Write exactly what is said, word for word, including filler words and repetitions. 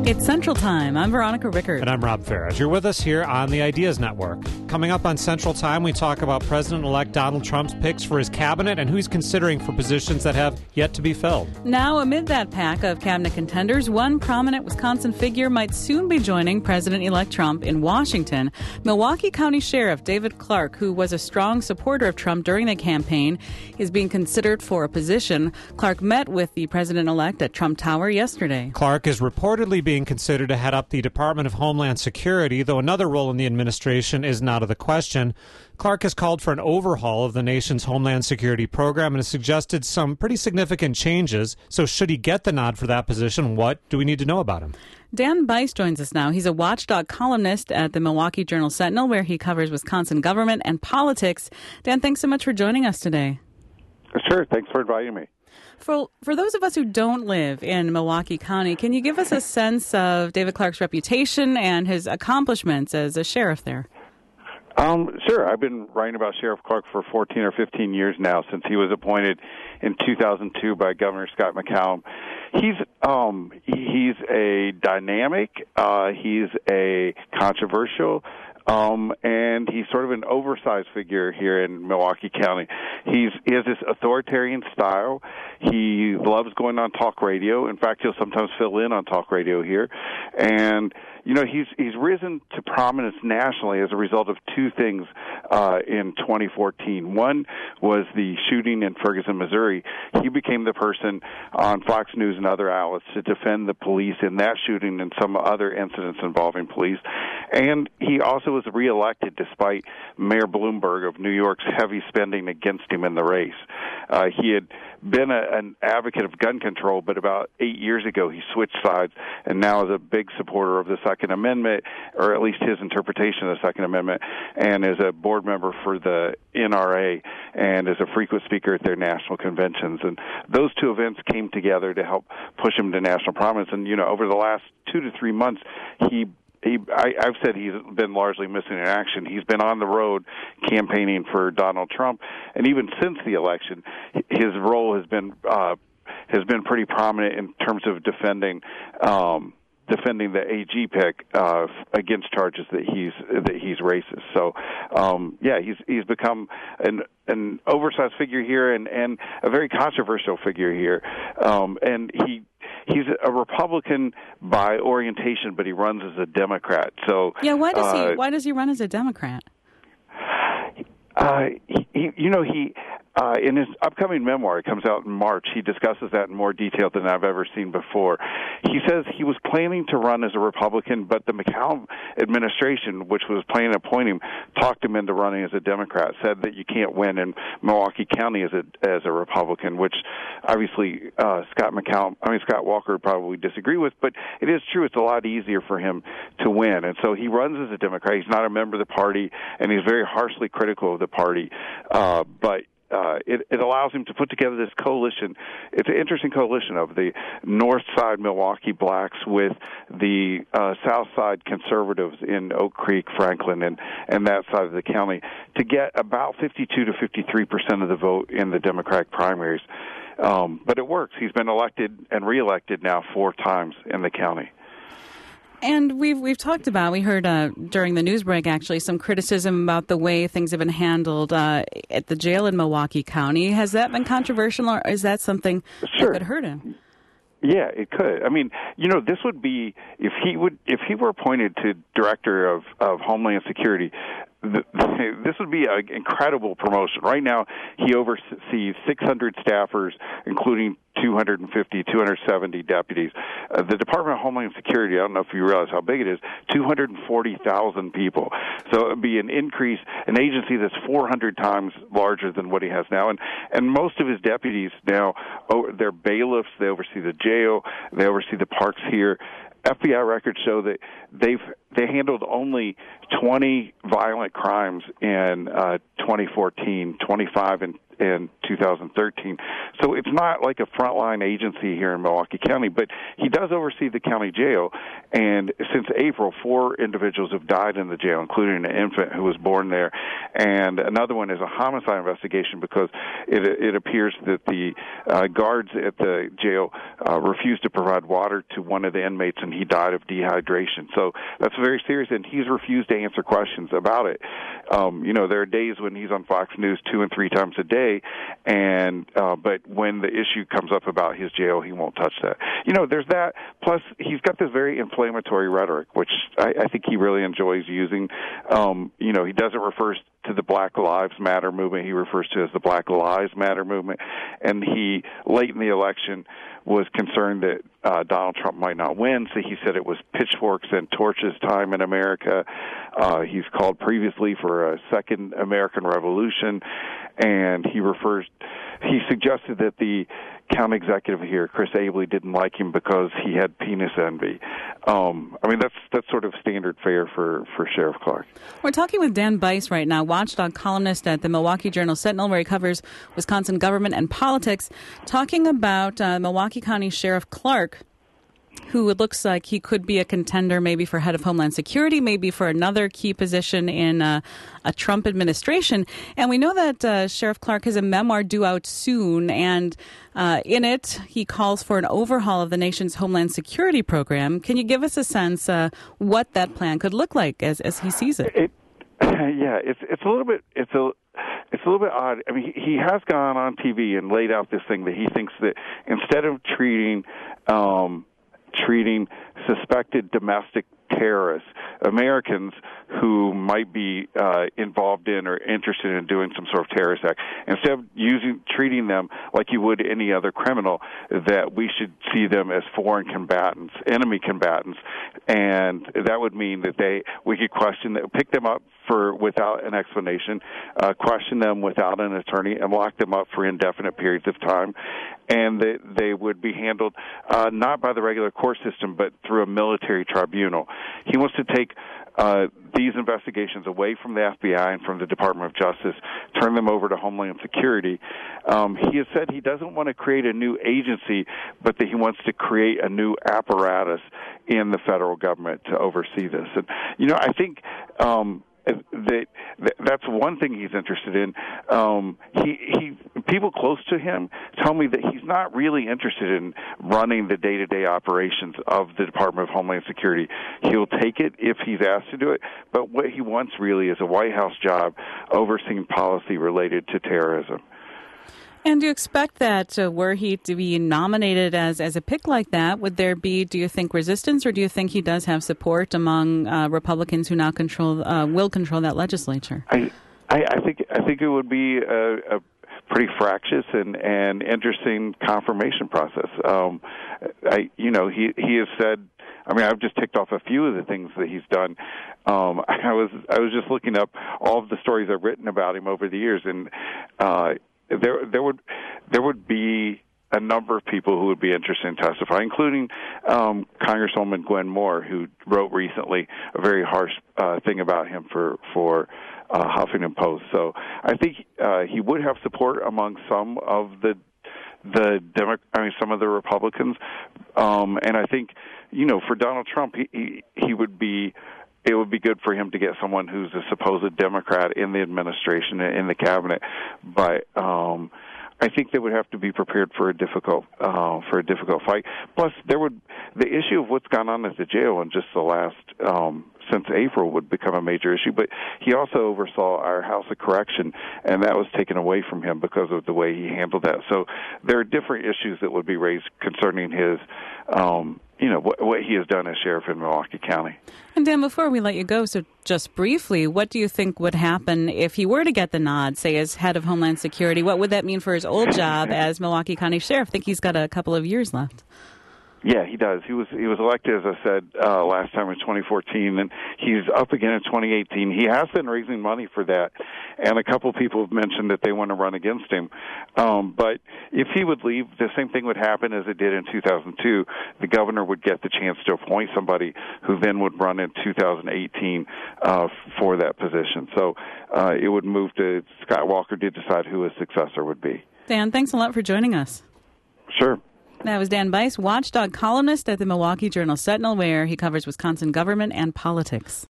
It's Central Time. I'm Veronica Rickard. And I'm Rob Ferris. You're with us here on the Ideas Network. Coming up on Central Time, we talk about President-elect Donald Trump's picks for his cabinet and who he's considering for positions that have yet to be filled. Now, amid that pack of cabinet contenders, one prominent Wisconsin figure might soon be joining President-elect Trump in Washington. Milwaukee County Sheriff David Clarke, who was a strong supporter of Trump during the campaign, is being considered for a position. Clarke met with the president-elect at Trump Tower yesterday. Clarke is reportedly being considered to head up the Department of Homeland Security, though another role in the administration is not out of the question. Clarke has called for an overhaul of the nation's Homeland Security program and has suggested some pretty significant changes. So should he get the nod for that position, what do we need to know about him? Dan Bice joins us now. He's a watchdog columnist at the Milwaukee Journal-Sentinel, where he covers Wisconsin government and politics. Dan, thanks so much for joining us today. Sure. Thanks for inviting me. For for those of us who don't live in Milwaukee County, can you give us a sense of David Clarke's reputation and his accomplishments as a sheriff there? Um, sure. I've been writing about Sheriff Clarke for fourteen or fifteen years now, since he was appointed in two thousand two by Governor Scott McCallum. He's um, he's a dynamic, uh, he's a controversial, Um, and he's sort of an oversized figure here in Milwaukee County. He's, he has this authoritarian style. He loves going on talk radio. In fact, he'll sometimes fill in on talk radio here. And, you know, he's he's risen to prominence nationally as a result of two things uh, in twenty fourteen. One was the shooting in Ferguson, Missouri. He became the person on Fox News and other outlets to defend the police in that shooting and some other incidents involving police. And he also was reelected despite Mayor Bloomberg of New York's heavy spending against him in the race. Uh, he had been a, an advocate of gun control, but about eight years ago he switched sides and now is a big supporter of the Second Amendment, or at least his interpretation of the Second Amendment, and is a board member for the N R A and is a frequent speaker at their national conventions. And those two events came together to help push him to national prominence. And, you know, over the last two to three months, he He, I, I've said he's been largely missing in action. He's been on the road campaigning for Donald Trump, and even since the election, his role has been uh, has been pretty prominent in terms of defending um, defending the A G pick uh, against charges that he's that he's racist. So, um, yeah, he's he's become an an oversized figure here and, and a very controversial figure here, um, and he. He's a Republican by orientation, but he runs as a Democrat. So yeah, why does uh, he? Why does he run as a Democrat? Uh, he, he, you know, he uh, in his upcoming memoir, it comes out in March. He discusses that in more detail than I've ever seen before. He says he was planning to run as a Republican, but the McCallum administration, which was planning to appoint him, talked him into running as a Democrat. Said that you can't win in Milwaukee County as a as a Republican, which obviously uh, Scott McCallum, I mean Scott Walker, would probably disagree with. But it is true; it's a lot easier for him to win, and so he runs as a Democrat. He's not a member of the party, and he's very harshly critical of the party, uh, but. Uh, it, it allows him to put together this coalition. It's an interesting coalition of the North Side Milwaukee blacks with the uh, South Side conservatives in Oak Creek, Franklin, and, and that side of the county to get about fifty-two to fifty-three percent of the vote in the Democratic primaries. Um, but it works. He's been elected and reelected now four times in the county. And we've we've talked about, we heard uh, during the news break, actually, some criticism about the way things have been handled uh, at the jail in Milwaukee County. Has that been controversial, or is that something Sure. that could hurt him? Yeah, it could. I mean, you know, this would be if he would if he were appointed to director of, of Homeland Security. The, this would be an incredible promotion. Right now, he oversees six hundred staffers, including two hundred fifty, two hundred seventy deputies. Uh, the Department of Homeland Security, I don't know if you realize how big it is, two hundred forty thousand people. So it would be an increase, an agency that's four hundred times larger than what he has now. And, and most of his deputies now, oh, they're bailiffs, they oversee the jail, they oversee the parks here. F B I records show that they've they handled only twenty violent crimes in uh, twenty fourteen, twenty-five in in two thousand thirteen. So it's not like a frontline agency here in Milwaukee County, but he does oversee the county jail. And since April, four individuals have died in the jail, including an infant who was born there. And another one is a homicide investigation because it, it appears that the uh, guards at the jail uh, refused to provide water to one of the inmates, and he died of dehydration. So that's very serious, and he's refused to answer questions about it. Um, you know, there are days when he's on Fox News two and three times a day, and uh, but when the issue comes up about his jail, he won't touch that. You know, there's that. Plus, he's got this very inflammatory rhetoric, which I, I think he really enjoys using. Um, you know, he doesn't refer to the Black Lives Matter movement. He refers to it as the Black Lives Matter movement. And he, late in the election, was concerned that uh, Donald Trump might not win, so he said it was pitchforks and torches time in America. Uh, he's called previously for a second American Revolution, and he refers, he suggested that the county executive here, Chris Abele, didn't like him because he had penis envy. Um, I mean, that's that's sort of standard fare for, for Sheriff Clark. We're talking with Dan Bice right now, watchdog columnist at the Milwaukee Journal-Sentinel, where he covers Wisconsin government and politics, talking about uh, Milwaukee County Sheriff Clark, who it looks like he could be a contender maybe for head of Homeland Security, maybe for another key position in uh, a Trump administration. And we know that uh, Sheriff Clark has a memoir due out soon, and uh, in it he calls for an overhaul of the nation's Homeland Security program. Can you give us a sense uh, what that plan could look like as, as he sees it? it yeah, it's it's a little bit it's a It's a little bit odd. I mean, he has gone on T V and laid out this thing that he thinks that instead of treating um, treating suspected domestic terrorists, Americans who might be uh, involved in or interested in doing some sort of terrorist act, instead of using treating them like you would any other criminal, that we should see them as foreign combatants, enemy combatants, and that would mean that they we could question them, pick them up for without an explanation, uh, question them without an attorney, and lock them up for indefinite periods of time, and that they would be handled uh, not by the regular court system, but through a military tribunal. He wants to take uh, these investigations away from the F B I and from the Department of Justice, turn them over to Homeland Security. Um, he has said he doesn't want to create a new agency, but that he wants to create a new apparatus in the federal government to oversee this. And, you know, I think um, that, that that's one thing he's interested in. Um, he, he people close to him tell me that he's not really interested in running the day-to-day operations of the Department of Homeland Security. He'll take it if he's asked to do it, but what he wants really is a White House job overseeing policy related to terrorism. And do you expect that uh, were he to be nominated as, as a pick like that, would there be, do you think, resistance, or do you think he does have support among uh, Republicans who now control uh, will control that legislature? I, I, I think I think it would be a, a pretty fractious and, and interesting confirmation process. Um, I, you know, he he has said. I mean, I've just ticked off a few of the things that he's done. Um, I was I was just looking up all of the stories I've written about him over the years, and uh, there there would there would be a number of people who would be interested in testifying, including um, Congresswoman Gwen Moore, who wrote recently a very harsh uh, thing about him for for uh, Huffington Post. So I think uh, he would have support among some of the the Demo- I mean some of the Republicans, um, and I think you know for Donald Trump he he, he would be. It would be good for him to get someone who's a supposed Democrat in the administration, in the cabinet. But um, I think they would have to be prepared for a difficult uh, for a difficult fight. Plus, there would the issue of what's gone on at the jail in just the last um, since April would become a major issue. But he also oversaw our House of Correction, and that was taken away from him because of the way he handled that. So there are different issues that would be raised concerning his. Um, you know, what, what he has done as sheriff in Milwaukee County. And Dan, before we let you go, so just briefly, what do you think would happen if he were to get the nod, say, as head of Homeland Security? What would that mean for his old job as Milwaukee County Sheriff? I think he's got a couple of years left. Yeah, he does. He was he was elected, as I said, uh, last time in twenty fourteen, and he's up again in twenty eighteen. He has been raising money for that, and a couple people have mentioned that they want to run against him. Um, but if he would leave, the same thing would happen as it did in two thousand two. The governor would get the chance to appoint somebody who then would run in two thousand eighteen uh, for that position. So uh, it would move to Scott Walker to decide who his successor would be. Dan, thanks a lot for joining us. Sure. That was Dan Bice, watchdog columnist at the Milwaukee Journal Sentinel, where he covers Wisconsin government and politics.